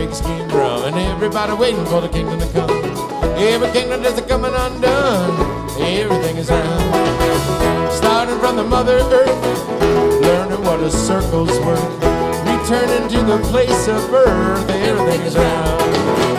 big scheme drum, and everybody waiting for the kingdom to come. Every kingdom that's coming undone, everything is round. Starting from the Mother Earth, learning what a circle's worth, returning to the place of birth, everything is round.